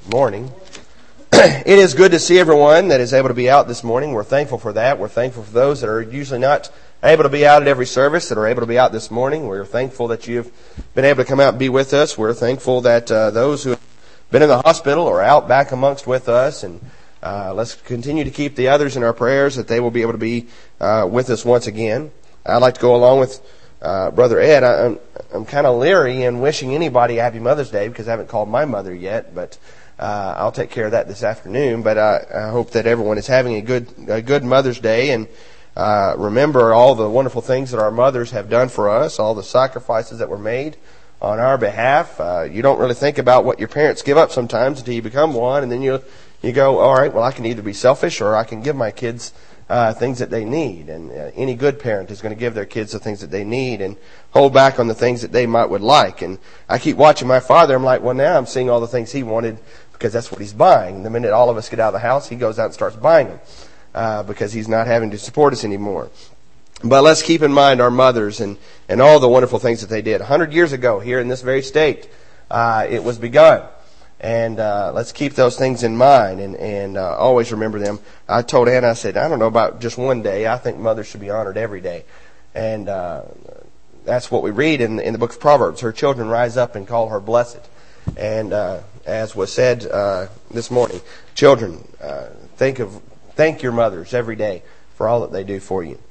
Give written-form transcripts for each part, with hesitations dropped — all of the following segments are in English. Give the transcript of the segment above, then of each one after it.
Morning. It is good to see everyone that is able to be out this morning. We're thankful for that. We're thankful for those that are usually not able to be out at every service that are able to be out this morning. We're thankful that you've been able to come out and be with us. We're thankful that those who have been in the hospital are out back amongst with us. And let's continue to keep the others in our prayers that they will be able to be with us once again. I'd like to go along with Brother Ed. I'm kind of leery in wishing anybody Happy Mother's Day because I haven't called my mother yet, but I'll take care of that this afternoon. But I hope that everyone is having a good Mother's Day, and remember all the wonderful things that our mothers have done for us, all the sacrifices that were made on our behalf. You don't really think about what your parents give up sometimes until you become one, and then you go, all right, well, I can either be selfish or I can give my kids things that they need. And any good parent is going to give their kids the things that they need and hold back on the things that they would like. And I keep watching my father. I'm like, well, now I'm seeing all the things he wanted because that's what he's buying. The minute all of us get out of the house, he goes out and starts buying them because he's not having to support us anymore. But let's keep in mind our mothers and all the wonderful things that they did. 100 years ago here in this very state, it was begun. And let's keep those things in mind and always remember them. I told Anna, I said, I don't know about just one day. I think mothers should be honored every day. And that's what we read in the book of Proverbs. Her children rise up and call her blessed. And as was said this morning, children, thank your mothers every day for all that they do for you.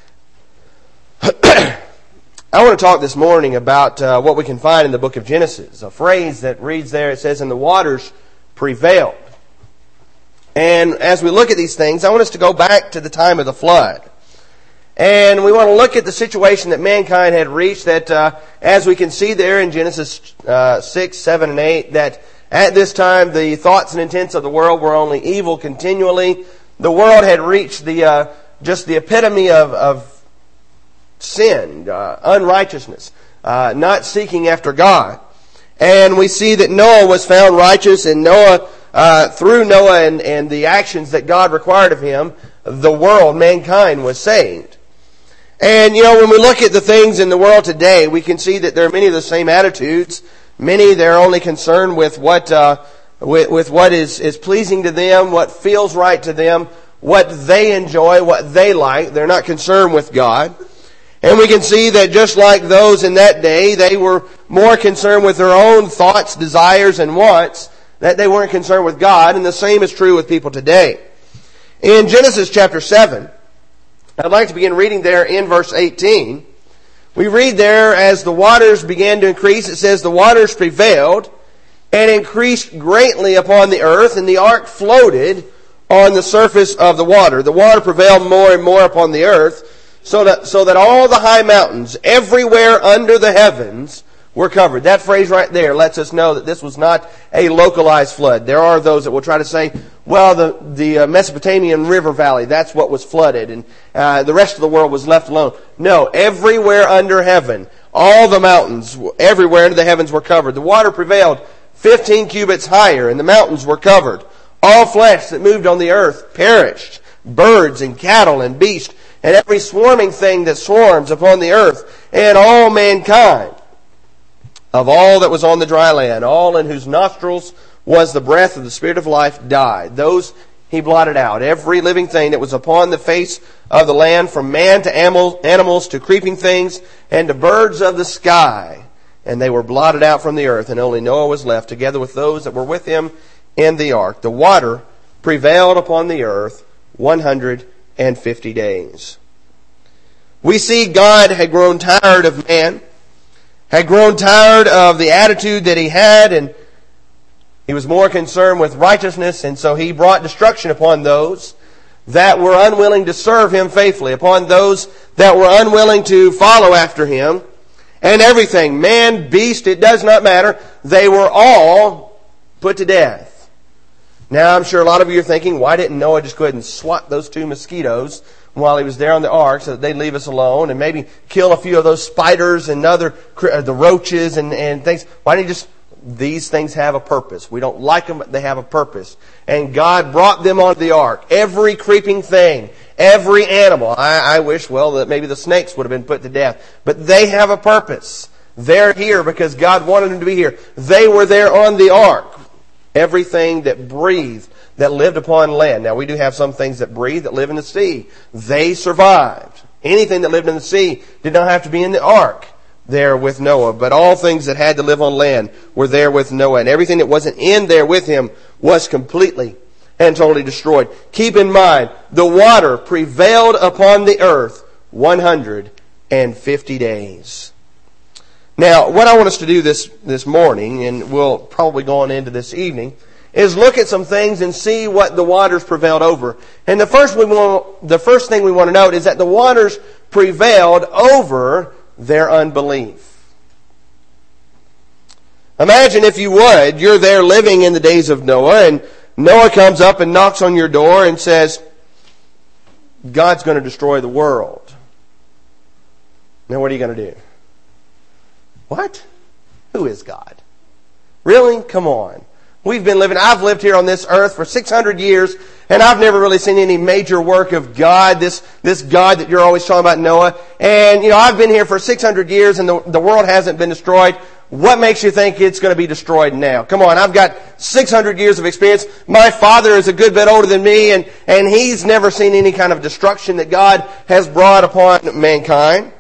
I want to talk this morning about what we can find in the book of Genesis. A phrase that reads there, it says, and the waters prevailed. And as we look at these things, I want us to go back to the time of the flood. And we want to look at the situation that mankind had reached, that as we can see there in Genesis 6, 7, and 8, that at this time the thoughts and intents of the world were only evil continually. The world had reached just the epitome of sin, unrighteousness, not seeking after God. And we see that Noah was found righteous, and Noah, through Noah and the actions that God required of him, the world, mankind, was saved. And, when we look at the things in the world today, we can see that there are many of the same attitudes. Many, they're only concerned with what is pleasing to them, what feels right to them, what they enjoy, what they like. They're not concerned with God. And we can see that just like those in that day, they were more concerned with their own thoughts, desires, and wants, that they weren't concerned with God. And the same is true with people today. In Genesis chapter 7, I'd like to begin reading there in verse 18. We read there, as the waters began to increase, it says, the waters prevailed and increased greatly upon the earth, and the ark floated on the surface of the water. The water prevailed more and more upon the earth, so that all the high mountains everywhere under the heavens were covered. That phrase right there lets us know that this was not a localized flood. There are those that will try to say, well, the Mesopotamian river valley, that's what was flooded, and the rest of the world was left alone. No, everywhere under heaven, all the mountains, everywhere under the heavens were covered. The water prevailed 15 cubits higher, and the mountains were covered. All flesh that moved on the earth perished, birds and cattle and beasts, and every swarming thing that swarms upon the earth, and all mankind, of all that was on the dry land, all in whose nostrils was the breath of the Spirit of life, died. Those he blotted out. Every living thing that was upon the face of the land, from man to animals to creeping things, and to birds of the sky. And they were blotted out from the earth, and only Noah was left, together with those that were with him in the ark. The water prevailed upon the earth 150 days. We see God had grown tired of man, had grown tired of the attitude that he had, and he was more concerned with righteousness, and so he brought destruction upon those that were unwilling to serve him faithfully, upon those that were unwilling to follow after him, and everything, man, beast, it does not matter, they were all put to death. Now, I'm sure a lot of you are thinking, why didn't Noah just go ahead and swat those 2 mosquitoes while he was there on the ark so that they'd leave us alone, and maybe kill a few of those spiders and the roaches and things? Why didn't he just... These things have a purpose. We don't like them, but they have a purpose. And God brought them onto the ark. Every creeping thing, every animal. I wish, that maybe the snakes would have been put to death. But they have a purpose. They're here because God wanted them to be here. They were there on the ark. Everything that breathed, that lived upon land. Now we do have some things that breathe, that live in the sea. They survived. Anything that lived in the sea did not have to be in the ark there with Noah. But all things that had to live on land were there with Noah. And everything that wasn't in there with him was completely and totally destroyed. Keep in mind, the water prevailed upon the earth 150 days. Now, what I want us to do this morning, and we'll probably go on into this evening, is look at some things and see what the waters prevailed over. And the first thing we want to note is that the waters prevailed over their unbelief. Imagine, if you would, you're there living in the days of Noah, and Noah comes up and knocks on your door and says, God's going to destroy the world. Now what are you going to do? What? Who is God? Really? Come on. I've lived here on this earth for 600 years, and I've never really seen any major work of God, this God that you're always talking about, Noah. And, I've been here for 600 years, and the world hasn't been destroyed. What makes you think it's going to be destroyed now? Come on, I've got 600 years of experience. My father is a good bit older than me, and he's never seen any kind of destruction that God has brought upon mankind.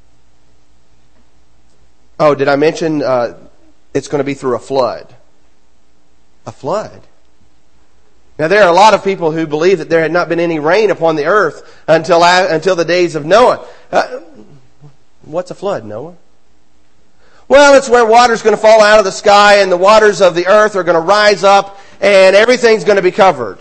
Oh, did I mention it's going to be through a flood? A flood. Now, there are a lot of people who believe that there had not been any rain upon the earth until the days of Noah. What's a flood, Noah? Well, it's where water's going to fall out of the sky and the waters of the earth are going to rise up and everything's going to be covered.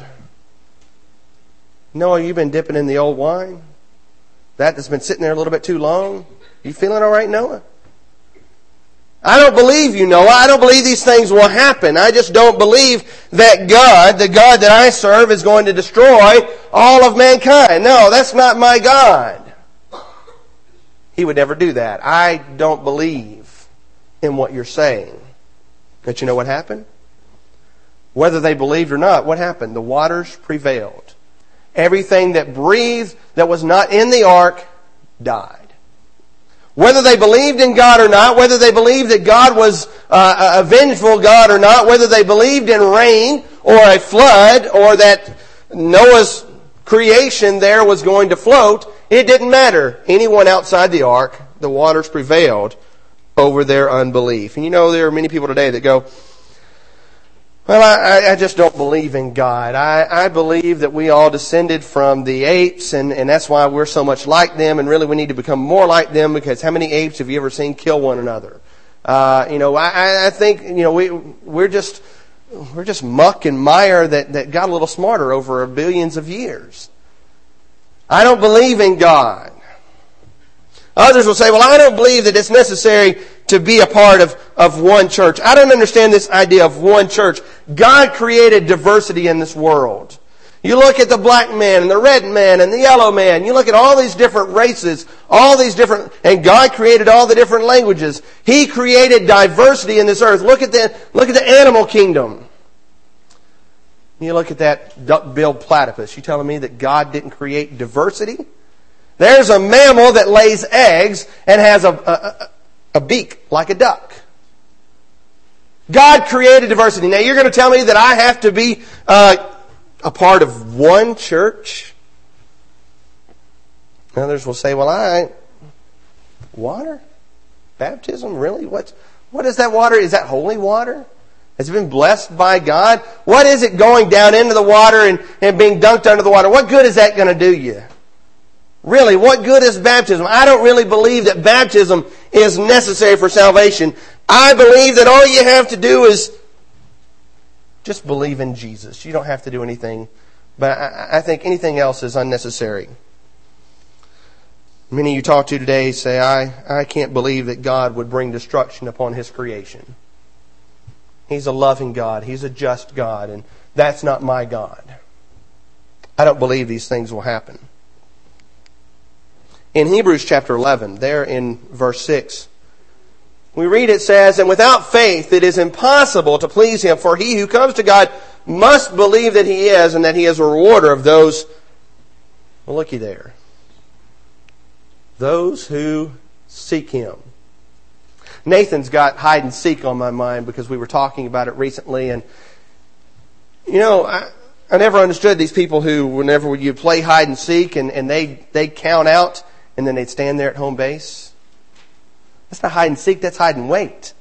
Noah, you've been dipping in the old wine? That's been sitting there a little bit too long? You feeling all right, Noah? I don't believe you, Noah. I don't believe these things will happen. I just don't believe that God, the God that I serve, is going to destroy all of mankind. No, that's not my God. He would never do that. I don't believe in what you're saying. But you know what happened? Whether they believed or not, what happened? The waters prevailed. Everything that breathed that was not in the ark died. Whether they believed in God or not, whether they believed that God was a vengeful God or not, whether they believed in rain or a flood or that Noah's creation there was going to float, it didn't matter. Anyone outside the ark, the waters prevailed over their unbelief. And there are many people today that go, well, I just don't believe in God. I believe that we all descended from the apes, and that's why we're so much like them, and really we need to become more like them, because how many apes have you ever seen kill one another? I think, we're just muck and mire that got a little smarter over billions of years. I don't believe in God. Others will say, well, I don't believe that it's necessary to be a part of one church. I don't understand this idea of one church. God created diversity in this world. You look at the black man and the red man and the yellow man. You look at all these different races, and God created all the different languages. He created diversity in this earth. Look at the animal kingdom. You look at that duck-billed platypus. You telling me that God didn't create diversity? There's a mammal that lays eggs and has a beak like a duck. God created diversity. Now you're going to tell me that I have to be a part of one church? Others will say, well, water? Baptism? Really? What is that water? Is that holy water? Has it been blessed by God? What is it going down into the water and being dunked under the water? What good is that going to do you? Really, what good is baptism? I don't really believe that baptism is necessary for salvation. I believe that all you have to do is just believe in Jesus. You don't have to do anything. But I think anything else is unnecessary. Many you talk to today say, I can't believe that God would bring destruction upon His creation. He's a loving God. He's a just God. And that's not my God. I don't believe these things will happen. In Hebrews chapter 11, there in verse 6, we read it says, and without faith it is impossible to please Him, for he who comes to God must believe that He is, and that He is a rewarder of those, well, looky there, those who seek Him. Nathan's got hide and seek on my mind because we were talking about it recently, and I never understood these people who, whenever you play hide and seek and they'd count out and then they'd stand there at home base. That's not hide and seek, that's hide and wait.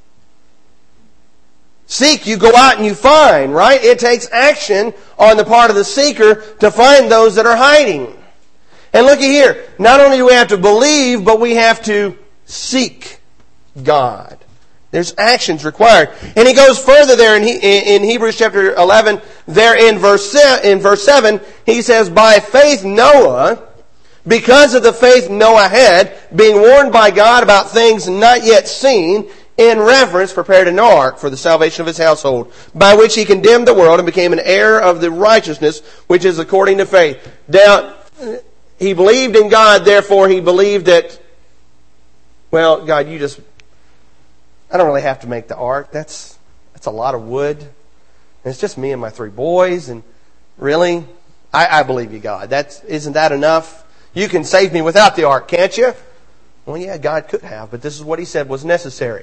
Seek, you go out and you find, right? It takes action on the part of the seeker to find those that are hiding. And looky here, not only do we have to believe, but we have to seek God. There's actions required. And he goes further there in Hebrews chapter 11, there in verse 7, he says, by faith Noah, because of the faith Noah had, being warned by God about things not yet seen, in reverence prepared an ark for the salvation of his household, by which he condemned the world and became an heir of the righteousness which is according to faith. Now, he believed in God, therefore he believed that, well, God, I don't really have to make the ark. That's a lot of wood. And it's just me and my 3 boys. And really, I believe you, God. Isn't that enough? You can save me without the ark, can't you? Well, yeah, God could have, but this is what he said was necessary.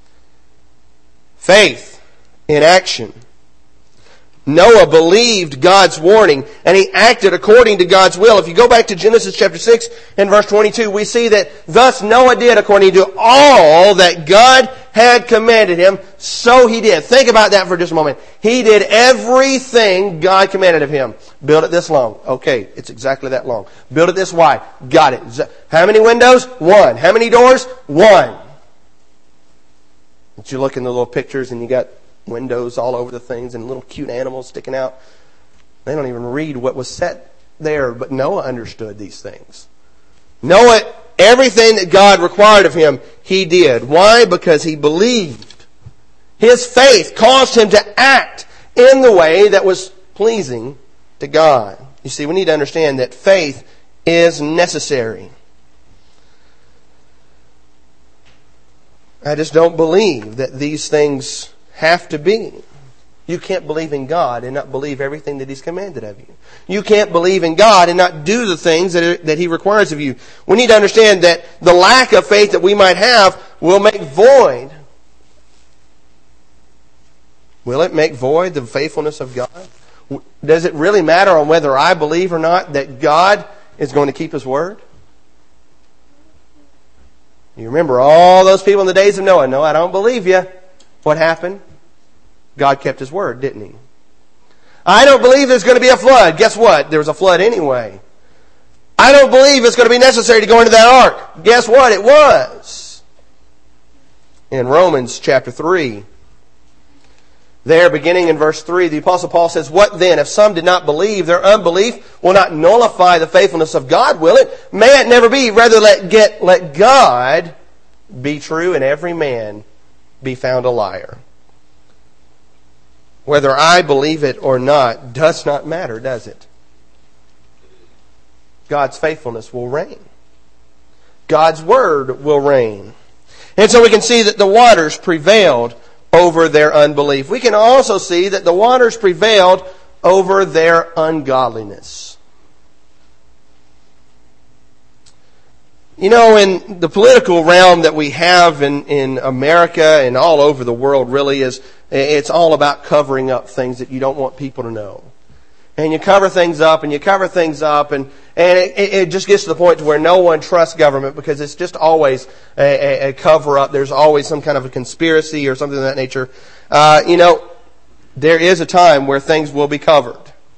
Faith in action. Noah believed God's warning and he acted according to God's will. If you go back to Genesis chapter 6 and verse 22, we see that thus Noah did according to all that God had commanded him, so he did. Think about that for just a moment. He did everything God commanded of him. Build it this long. Okay, it's exactly that long. Build it this wide. Got it. How many windows? 1. How many doors? 1. But you look in the little pictures and you got windows all over the things and little cute animals sticking out. They don't even read what was set there, but Noah understood these things. Noah, everything that God required of him, he did. Why? Because he believed. His faith caused him to act in the way that was pleasing to God. You see, we need to understand that faith is necessary. I just don't believe that these things have to be. You can't believe in God and not believe everything that He's commanded of you. You can't believe in God and not do the things that He requires of you. We need to understand that the lack of faith that we might have will make void. Will it make void the faithfulness of God? Does it really matter on whether I believe or not that God is going to keep His word? You remember all those people in the days of Noah. No, I don't believe you. What happened? God kept His word, didn't He? I don't believe there's going to be a flood. Guess what? There was a flood anyway. I don't believe it's going to be necessary to go into that ark. Guess what? It was. In Romans chapter 3, there beginning in verse 3, the Apostle Paul says, what then? If some did not believe, their unbelief will not nullify the faithfulness of God, will it? May it never be. Rather, let God be true and every man be found a liar. Whether I believe it or not does not matter, does it? God's faithfulness will reign. God's word will reign. And so we can see that the waters prevailed over their unbelief. We can also see that the waters prevailed over their ungodliness. You know, in the political realm that we have in America and all over the world really it's all about covering up things that you don't want people to know. And you cover things up and you cover things up and it just gets to the point to where no one trusts government because it's just always a cover up. There's always some kind of a conspiracy or something of that nature. There is a time where things will be covered.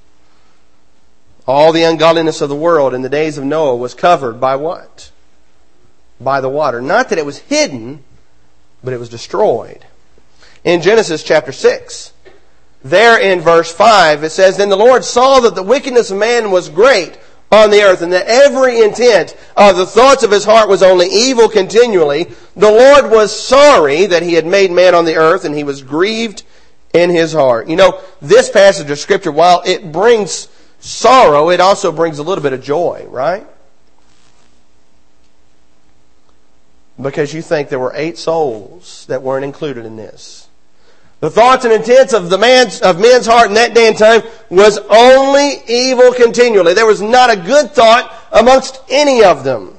All the ungodliness of the world in the days of Noah was covered by what? By the water. Not that it was hidden, but it was destroyed. In Genesis chapter 6, there in verse 5, it says, Then the Lord saw that the wickedness of man was great on the earth, and that every intent of the thoughts of his heart was only evil continually. The Lord was sorry that He had made man on the earth, and He was grieved in His heart. You know, this passage of Scripture, while it brings sorrow, it also brings a little bit of joy, right? Because you think there were 8 souls that weren't included in this. The thoughts and intents of men's heart in that day and time was only evil continually. There was not a good thought amongst any of them.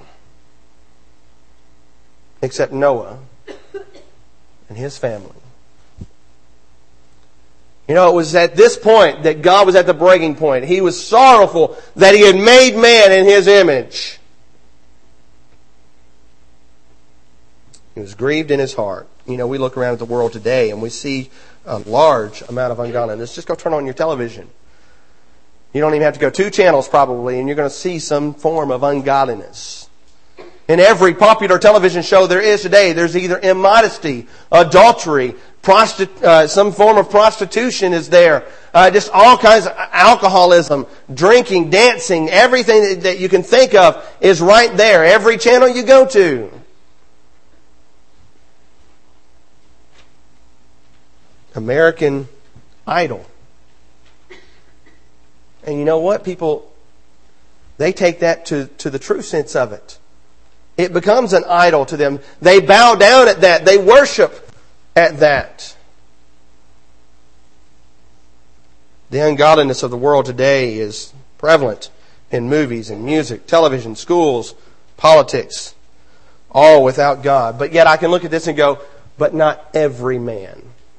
Except Noah and his family. You know, it was at this point that God was at the breaking point. He was sorrowful that He had made man in His image. He was grieved in His heart. You know, we look around at the world today and we see a large amount of ungodliness. Just go turn on your television. You don't even have to go 2 channels probably, and you're going to see some form of ungodliness. In every popular television show there is today, there's either immodesty, adultery, some form of prostitution is there. Just all kinds of alcoholism, drinking, dancing, everything that you can think of is right there. Every channel you go to. American Idol. And you know what? People, they take that to the true sense of it. It becomes an idol to them. They bow down at that. They worship at that. The ungodliness of the world today is prevalent in movies and music, television, schools, politics, all without God. But yet I can look at this and go, but not every man.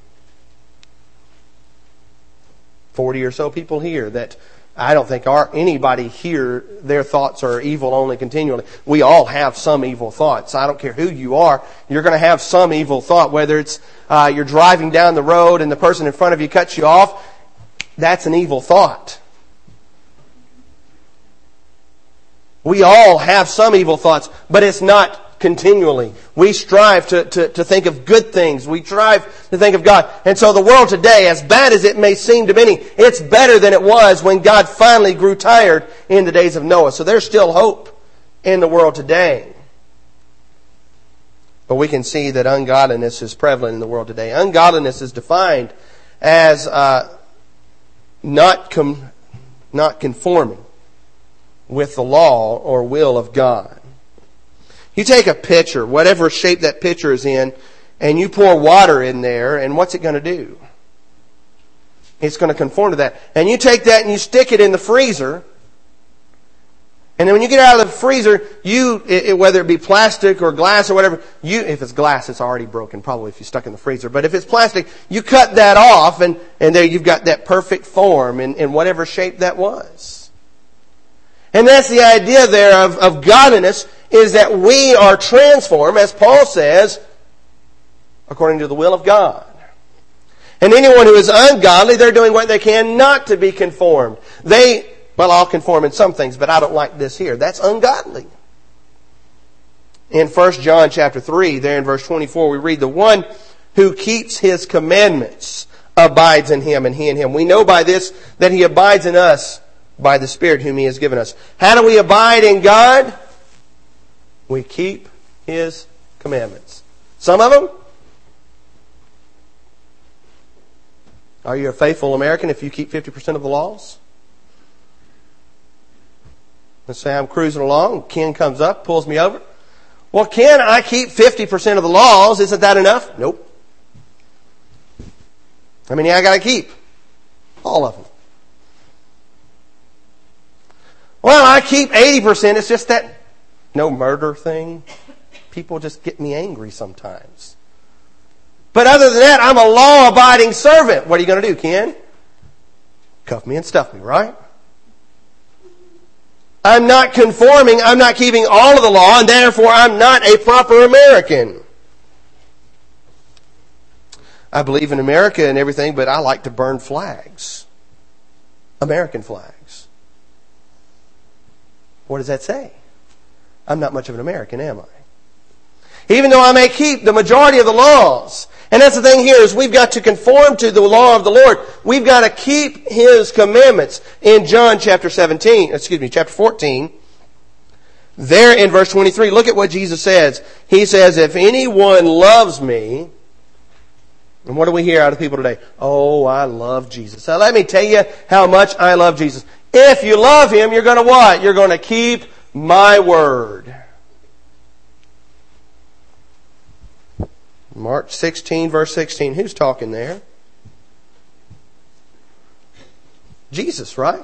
40 or so people here that I don't think anybody here, their thoughts are evil only continually. We all have some evil thoughts. I don't care who you are. You're going to have some evil thought. Whether it's you're driving down the road and the person in front of you cuts you off, that's an evil thought. We all have some evil thoughts, but it's not continually. We strive to think of good things. We strive to think of God. And so the world today, as bad as it may seem to many, it's better than it was when God finally grew tired in the days of Noah. So there's still hope in the world today. But we can see that ungodliness is prevalent in the world today. Ungodliness is defined as not conforming with the law or will of God. You take a pitcher, whatever shape that pitcher is in, and you pour water in there, and what's it going to do? It's going to conform to that. And you take that and you stick it in the freezer, and then when you get out of the freezer, whether it be plastic or glass or whatever, if it's glass, it's already broken, probably if you stuck in the freezer. But if it's plastic, you cut that off, and there you've got that perfect form in whatever shape that was. And that's the idea there of godliness, is that we are transformed, as Paul says, according to the will of God. And anyone who is ungodly, they're doing what they can not to be conformed. I'll conform in some things, but I don't like this here. That's ungodly. In 1 John chapter 3, there in verse 24, we read, the one who keeps His commandments abides in Him, and He in Him. We know by this that He abides in us by the Spirit whom He has given us. How do we abide in God? We keep His commandments. Some of them. Are you a faithful American if you keep 50% of the laws? Let's say I'm cruising along, Ken comes up, pulls me over. Well, Ken, I keep 50% of the laws. Isn't that enough? Nope. I got to keep all of them. Well, I keep 80%. It's just that no murder thing. People just get me angry sometimes. But other than that, I'm a law-abiding servant. What are you going to do, Ken? Cuff me and stuff me, right? I'm not conforming. I'm not keeping all of the law, and therefore I'm not a proper American. I believe in America and everything, but I like to burn flags. American flags. What does that say? I'm not much of an American, am I? Even though I may keep the majority of the laws. And that's the thing here, is we've got to conform to the law of the Lord. We've got to keep His commandments. In John chapter 14, there in verse 23, look at what Jesus says. He says, if anyone loves me, and what do we hear out of people today? Oh, I love Jesus. Now let me tell you how much I love Jesus. If you love Him, you're going to what? You're going to keep my word. Mark 16, verse 16. Who's talking there? Jesus, right?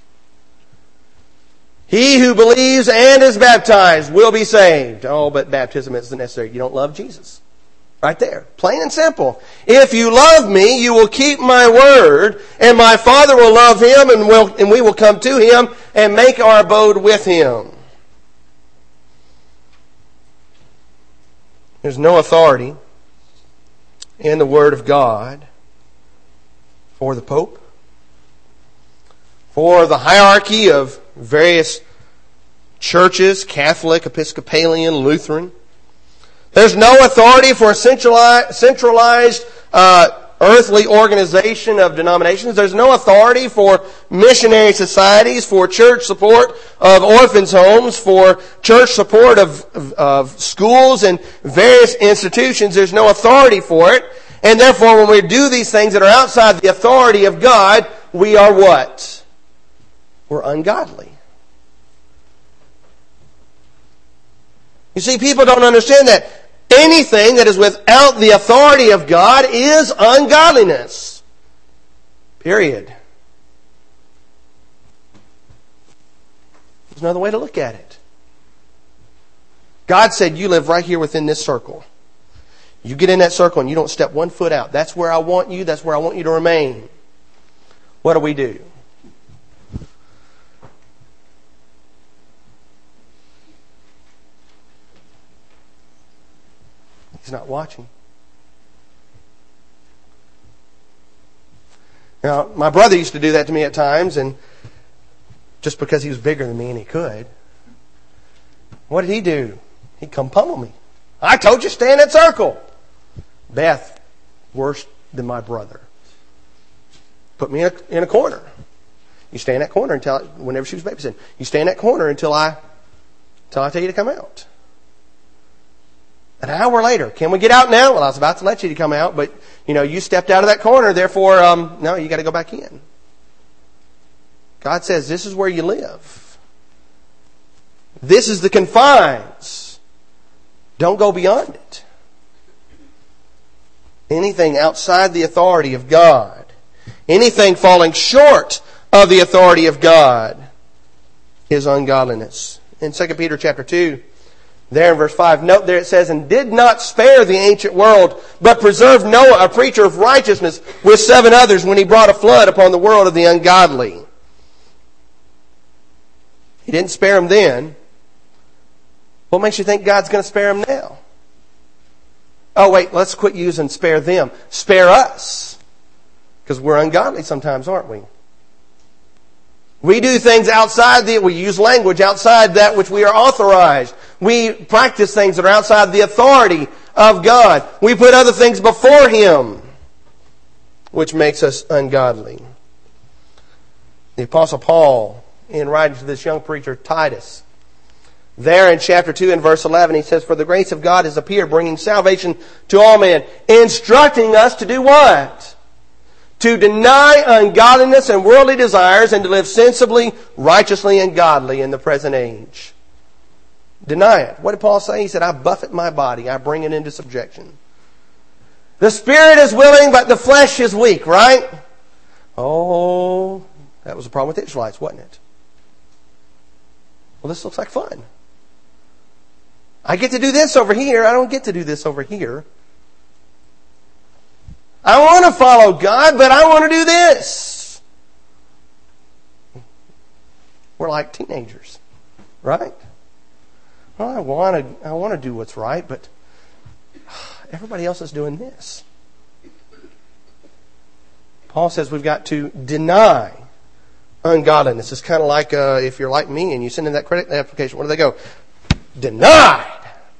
He who believes and is baptized will be saved. Oh, but baptism isn't necessary. You don't love Jesus. Right there. Plain and simple. If you love me, you will keep my word, and my Father will love him, and we will come to him and make our abode with him. There's no authority in the Word of God for the Pope, for the hierarchy of various churches, Catholic, Episcopalian, Lutheran. There's no authority for a centralized earthly organization of denominations. There's no authority for missionary societies, for church support of orphans' homes, for church support of schools and various institutions. There's no authority for it. And therefore, when we do these things that are outside the authority of God, we are what? We're ungodly. You see, people don't understand that. Anything that is without the authority of God is ungodliness. Period. There's another way to look at it. God said, you live right here within this circle. You get in that circle and you don't step 1 foot out. That's where I want you. That's where I want you to remain. What do? He's not watching. Now, my brother used to do that to me at times, and just because he was bigger than me and he could. What did he do? He'd come pummel me. I told you, stay in that circle. Beth, worse than my brother. Put me in a corner. You stay in that corner until, whenever she was babysitting, you stay in that corner until I tell you to come out. An hour later, can we get out now? Well, I was about to let you to come out, but you stepped out of that corner, therefore, no, you got to go back in. God says this is where you live. This is the confines. Don't go beyond it. Anything outside the authority of God, anything falling short of the authority of God, is ungodliness. In 2 Peter chapter 2, there in verse 5, note there it says, and did not spare the ancient world, but preserved Noah, a preacher of righteousness, with 7 others when he brought a flood upon the world of the ungodly. He didn't spare them then. What makes you think God's going to spare them now? Oh, wait, let's quit using spare them. Spare us. Because we're ungodly sometimes, aren't we? We do things we use language outside that which we are authorized. We practice things that are outside the authority of God. We put other things before Him, which makes us ungodly. The Apostle Paul, in writing to this young preacher, Titus, there in chapter 2 and verse 11, he says, for the grace of God has appeared, bringing salvation to all men, instructing us to do what? To deny ungodliness and worldly desires and to live sensibly, righteously, and godly in the present age. Deny it. What did Paul say? He said, I buffet my body. I bring it into subjection. The spirit is willing, but the flesh is weak, right? Oh, that was the problem with the Israelites, wasn't it? Well, this looks like fun. I get to do this over here. I don't get to do this over here. I want to follow God, but I want to do this. We're like teenagers, right? Well, I want to do what's right, but everybody else is doing this. Paul says we've got to deny ungodliness. It's kind of like if you're like me and you send in that credit application, where do they go? Denied.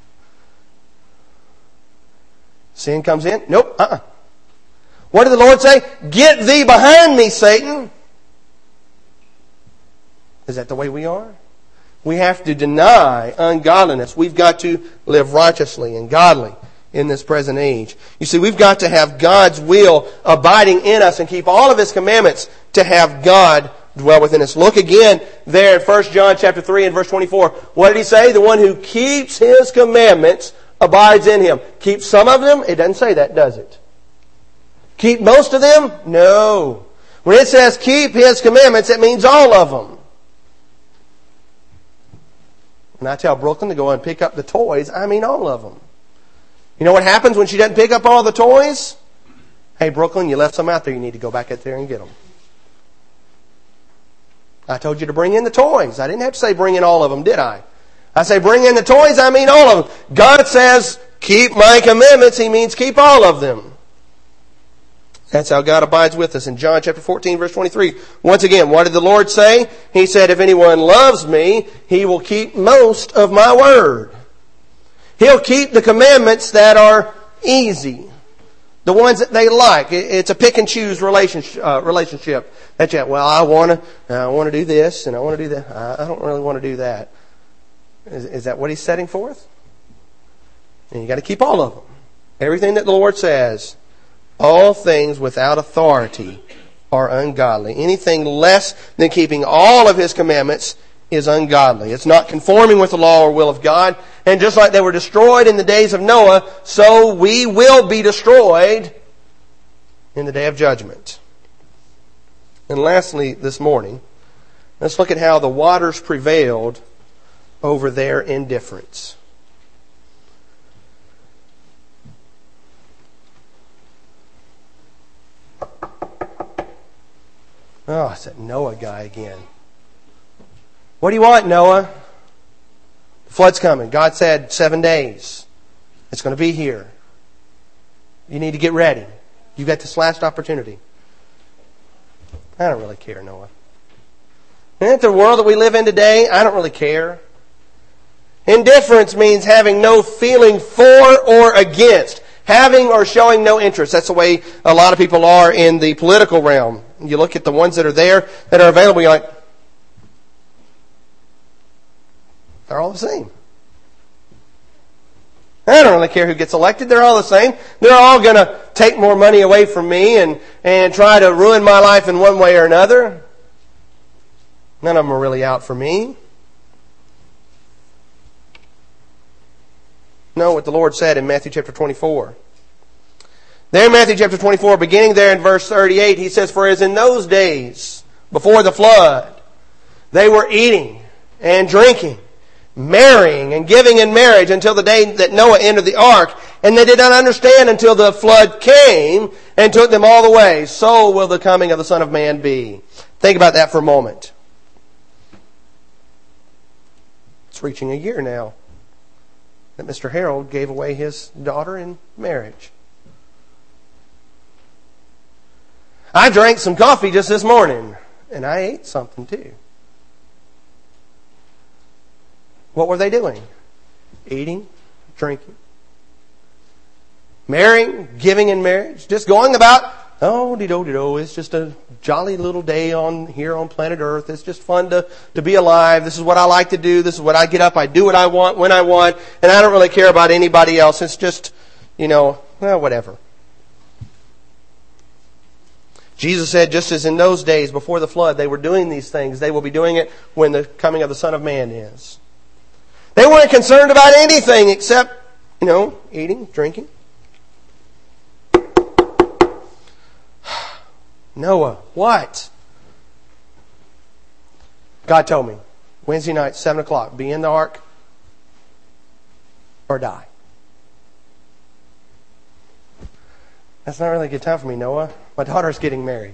Sin comes in. Nope. What did the Lord say? Get thee behind me, Satan. Is that the way we are? We have to deny ungodliness. We've got to live righteously and godly in this present age. You see, we've got to have God's will abiding in us and keep all of His commandments to have God dwell within us. Look again there in 1 John chapter 3 and verse 24. What did he say? The one who keeps His commandments abides in Him. Keep some of them? It doesn't say that, does it? Keep most of them? No. When it says keep His commandments, it means all of them. When I tell Brooklyn to go and pick up the toys, I mean all of them. You know what happens when she doesn't pick up all the toys? Hey, Brooklyn, you left some out there. You need to go back out there and get them. I told you to bring in the toys. I didn't have to say bring in all of them, did I? I say bring in the toys, I mean all of them. God says, keep my commandments. He means keep all of them. That's how God abides with us. In John chapter 14, verse 23, once again, what did the Lord say? He said, if anyone loves me, he will keep most of my word. He'll keep the commandments that are easy. The ones that they like. It's a pick and choose relationship. That I want to do this and I want to do that. I don't really want to do that. Is that what He's setting forth? And you got to keep all of them. Everything that the Lord says. All things without authority are ungodly. Anything less than keeping all of His commandments is ungodly. It's not conforming with the law or will of God. And just like they were destroyed in the days of Noah, so we will be destroyed in the day of judgment. And lastly, this morning, let's look at how the waters prevailed over their indifference. Oh, it's that Noah guy again. What do you want, Noah? The flood's coming. God said 7 days. It's going to be here. You need to get ready. You've got this last opportunity. I don't really care, Noah. Isn't it the world that we live in today? I don't really care. Indifference means having no feeling for or against. Having or showing no interest. That's the way a lot of people are in the political realm. You look at the ones that are there, that are available, you're like, they're all the same. I don't really care who gets elected. They're all the same. They're all going to take more money away from me and try to ruin my life in one way or another. None of them are really out for me. Know what the Lord said in Matthew chapter 24. There in Matthew chapter 24, beginning there in verse 38, He says, for as in those days before the flood, they were eating and drinking, marrying and giving in marriage until the day that Noah entered the ark, and they did not understand until the flood came and took them all away. So will the coming of the Son of Man be. Think about that for a moment. It's reaching a year now that Mr. Harold gave away his daughter in marriage. I drank some coffee just this morning, and I ate something too. What were they doing? Eating, drinking, marrying, giving in marriage, just going about, it's just a jolly little day here on planet Earth. It's just fun to be alive. This is what I like to do. This is what I get up. I do what I want, when I want, and I don't really care about anybody else. It's just, whatever. Jesus said, just as in those days before the flood, they were doing these things, they will be doing it when the coming of the Son of Man is. They weren't concerned about anything except, eating, drinking. Noah, what? God told me, Wednesday night, 7 o'clock, be in the ark or die. That's not really a good time for me, Noah. My daughter's getting married.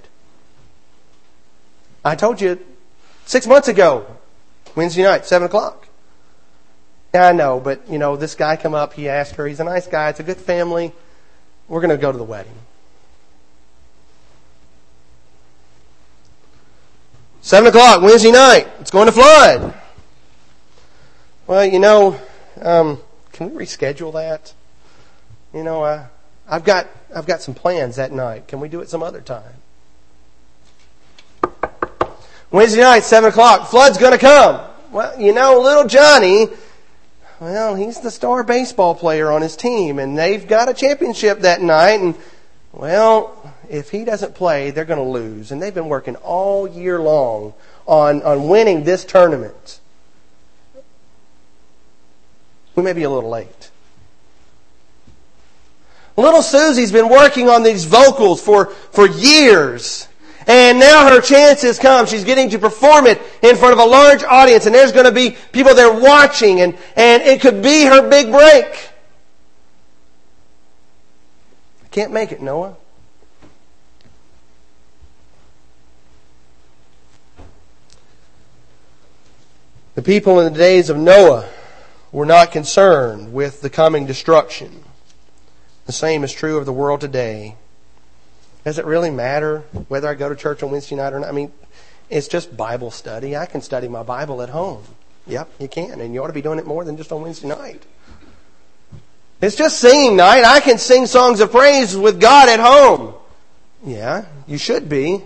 I told you 6 months ago, Wednesday night, 7 o'clock. Yeah, I know, but, this guy come up, he asked her, he's a nice guy, it's a good family. We're going to go to the wedding. 7 o'clock, Wednesday night, it's going to flood. Well, can we reschedule that? I've got some plans that night. Can we do it some other time? Wednesday night, 7 o'clock, flood's going to come. Well, little Johnny, he's the star baseball player on his team, and they've got a championship that night, and, if he doesn't play, they're going to lose. And they've been working all year long on winning this tournament. We may be a little late. Little Susie's been working on these vocals for years. And now her chance has come. She's getting to perform it in front of a large audience. And there's going to be people there watching. And it could be her big break. Can't make it, Noah. The people in the days of Noah were not concerned with the coming destruction. The same is true of the world today. Does it really matter whether I go to church on Wednesday night or not? I mean, it's just Bible study. I can study my Bible at home. Yep, you can. And you ought to be doing it more than just on Wednesday night. It's just singing night. I can sing songs of praise with God at home. Yeah, you should be.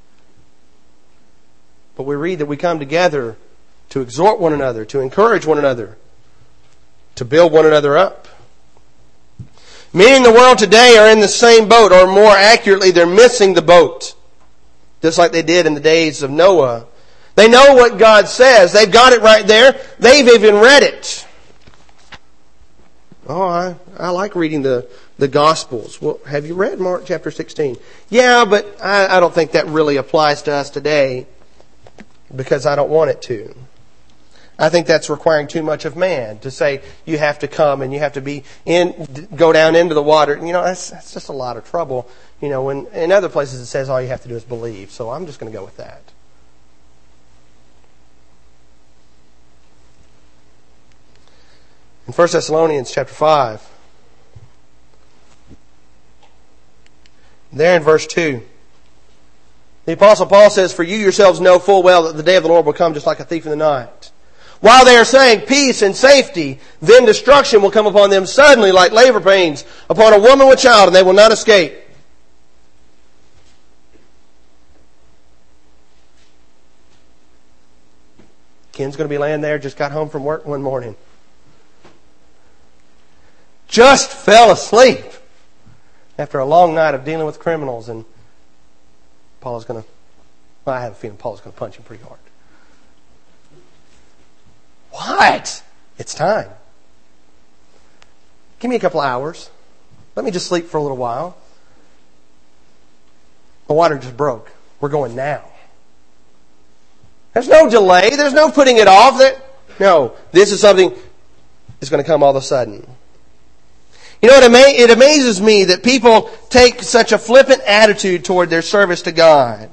But we read that we come together to exhort one another, to encourage one another, to build one another up. Many in the world today are in the same boat, or more accurately, they're missing the boat. Just like they did in the days of Noah. They know what God says. They've got it right there. They've even read it. Oh, I like reading the Gospels. Well, have you read Mark chapter 16? Yeah, but I don't think that really applies to us today because I don't want it to. I think that's requiring too much of man to say you have to come and you have to go down into the water. You know, that's just a lot of trouble. You know, when in other places it says all you have to do is believe. So I'm just going to go with that. In 1 Thessalonians chapter 5, there in verse 2, the Apostle Paul says, "For you yourselves know full well that the day of the Lord will come just like a thief in the night. While they are saying peace and safety, then destruction will come upon them suddenly like labor pains upon a woman with child, and they will not escape." Ken's going to be laying there, just got home from work one morning. Just fell asleep after a long night of dealing with criminals, and Paul's going to, well, I have a feeling Paul's going to punch him pretty hard. What? It's time. Give me a couple hours. Let me just sleep for a little while. The water just broke. We're going now. There's no delay. There's no putting it off. No, this is something that's going to come all of a sudden. You know, it amazes me that people take such a flippant attitude toward their service to God.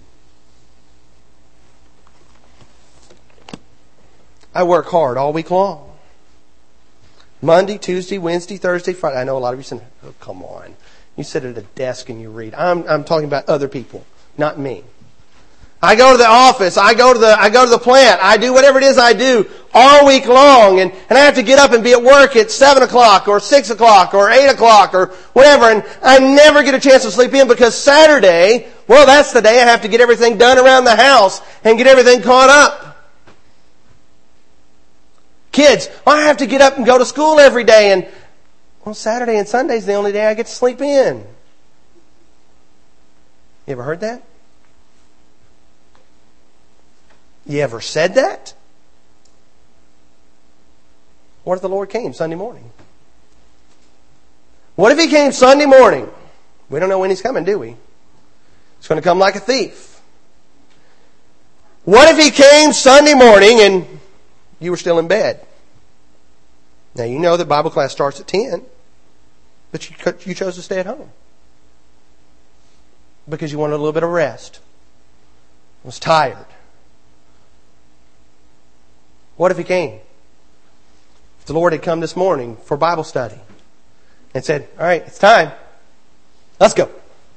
I work hard all week long. Monday, Tuesday, Wednesday, Thursday, Friday. I know a lot of you say, "Oh, come on. You sit at a desk and you read." I'm talking about other people, not me. I go to the office. I go to the plant. I do whatever it is I do all week long. And I have to get up and be at work at 7 o'clock or 6 o'clock or 8 o'clock or whatever. And I never get a chance to sleep in because Saturday, well, that's the day I have to get everything done around the house and get everything caught up. Kids, I have to get up and go to school every day. And, well, Saturday and Sunday is the only day I get to sleep in. You ever heard that? You ever said that? What if the Lord came Sunday morning? What if He came Sunday morning? We don't know when He's coming, do we? He's going to come like a thief. What if He came Sunday morning and you were still in bed? Now, you know that Bible class starts at 10, but you chose to stay at home because you wanted a little bit of rest. I was tired. What if He came? If the Lord had come this morning for Bible study and said, "All right, it's time. Let's go."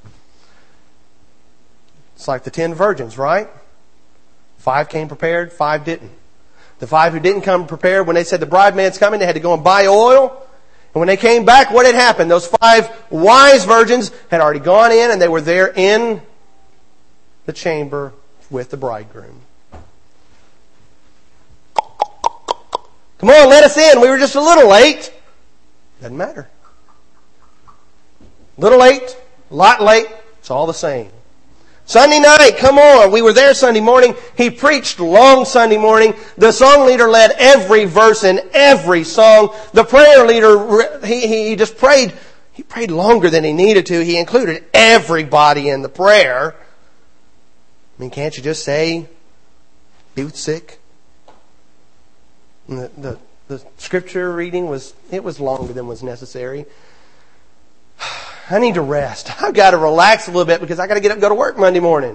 It's like the 10 virgins, right? 5 came prepared, 5 didn't. The 5 who didn't come prepared, when they said the brideman's coming, they had to go and buy oil. And when they came back, what had happened? Those 5 wise virgins had already gone in and they were there in the chamber with the bridegroom. Come on, let us in. We were just a little late. Doesn't matter. Little late, a lot late, it's all the same. Sunday night, come on. We were there Sunday morning. He preached long Sunday morning. The song leader led every verse in every song. The prayer leader, he just prayed. He prayed longer than he needed to. He included everybody in the prayer. I mean, can't you just say, "Be sick"? And the scripture reading was longer than was necessary. I need to rest. I've got to relax a little bit because I got to get up and go to work Monday morning.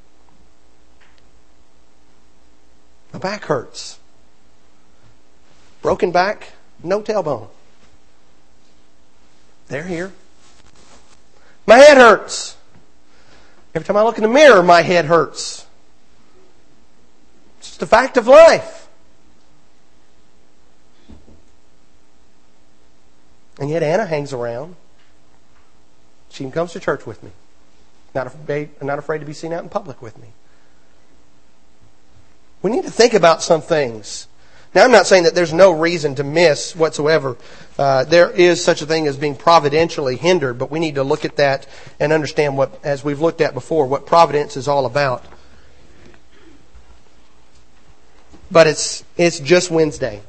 My back hurts. Broken back, no tailbone. They're here. My head hurts. Every time I look in the mirror, my head hurts. It's just a fact of life. And yet Anna hangs around. She even comes to church with me. Not afraid to be seen out in public with me. We need to think about some things. Now, I'm not saying that there's no reason to miss whatsoever. There is such a thing as being providentially hindered, but we need to look at that and understand what, as we've looked at before, what providence is all about. But it's just Wednesday.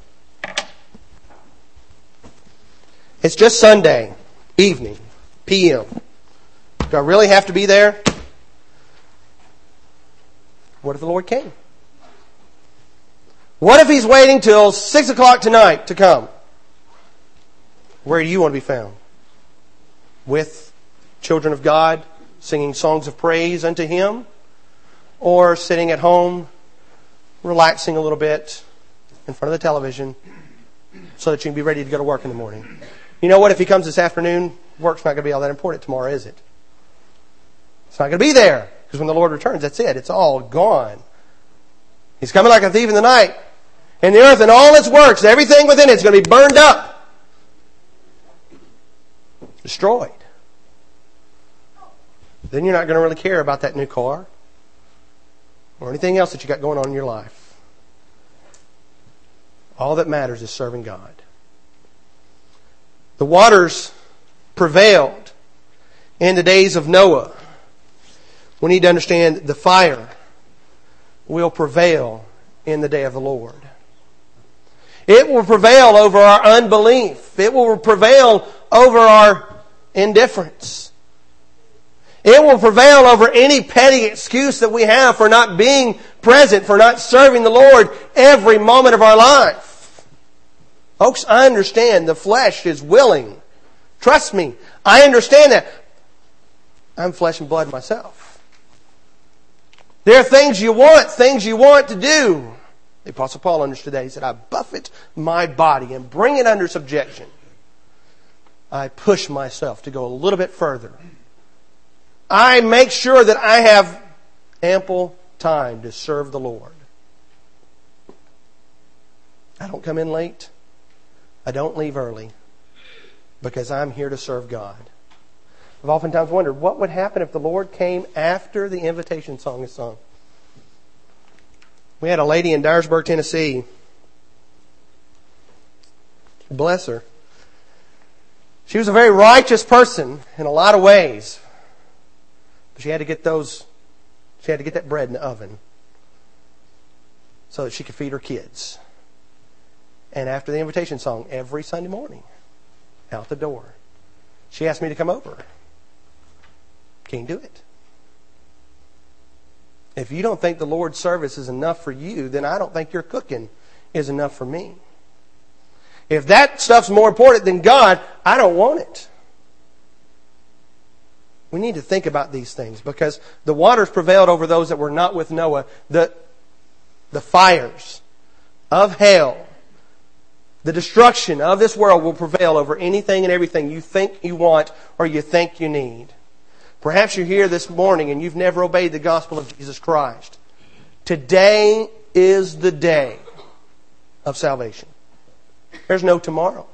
It's just Sunday evening, p.m. Do I really have to be there? What if the Lord came? What if He's waiting till 6 o'clock tonight to come? Where do you want to be found? With children of God, singing songs of praise unto Him? Or sitting at home, relaxing a little bit in front of the television so that you can be ready to go to work in the morning? You know what? If He comes this afternoon, work's not going to be all that important tomorrow, is it? It's not going to be there. Because when the Lord returns, that's it. It's all gone. He's coming like a thief in the night. And the earth and all its works, everything within it is going to be burned up. Destroyed. Then you're not going to really care about that new car or anything else that you got going on in your life. All that matters is serving God. The waters prevailed in the days of Noah. We need to understand the fire will prevail in the day of the Lord. It will prevail over our unbelief. It will prevail over our indifference. It will prevail over any petty excuse that we have for not being present, for not serving the Lord every moment of our life. Folks, I understand the flesh is willing. Trust me, I understand that. I'm flesh and blood myself. There are things you want to do. The Apostle Paul understood that. He said, I buffet my body and bring it under subjection. I push myself to go a little bit further. I make sure that I have ample time to serve the Lord. I don't come in late. I don't leave early. Because I'm here to serve God. I've oftentimes wondered, what would happen if the Lord came after the invitation song is sung? We had a lady in Dyersburg, Tennessee. Bless her. She was a very righteous person in a lot of ways. But she had to get that bread in the oven so that she could feed her kids. And after the invitation song, every Sunday morning, out the door, she asked me to come over. Can't do it. If you don't think the Lord's service is enough for you, then I don't think your cooking is enough for me. If that stuff's more important than God, I don't want it. We need to think about these things because the waters prevailed over those that were not with Noah. The fires of hell, the destruction of this world will prevail over anything and everything you think you want or you think you need. Perhaps you're here this morning and you've never obeyed the gospel of Jesus Christ. Today is the day of salvation. There's no tomorrow.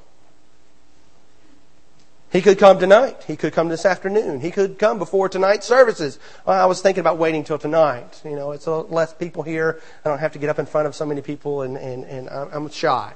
He could come tonight. He could come this afternoon. He could come before tonight's services. I was thinking about waiting till tonight. You know, it's less people here. I don't have to get up in front of so many people and I'm shy.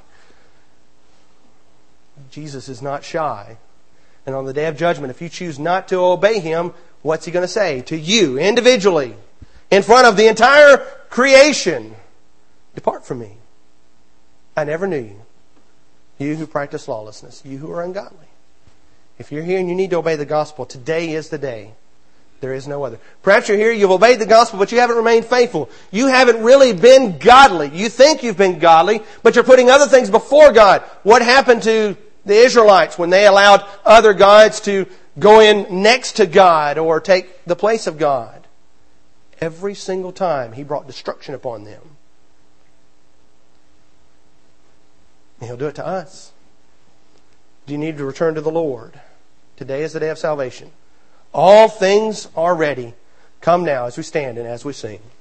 Jesus is not shy. And on the day of judgment, if you choose not to obey Him, what's He going to say to you individually in front of the entire creation? Depart from me. I never knew you. You who practice lawlessness. You who are ungodly. If you're here and you need to obey the gospel, today is the day. There is no other. Perhaps you're here, you've obeyed the gospel, but you haven't remained faithful. You haven't really been godly. You think you've been godly, but you're putting other things before God. What happened to the Israelites when they allowed other gods to go in next to God or take the place of God. Every single time He brought destruction upon them. And He'll do it to us. Do you need to return to the Lord? Today is the day of salvation. All things are ready. Come now as we stand and as we sing.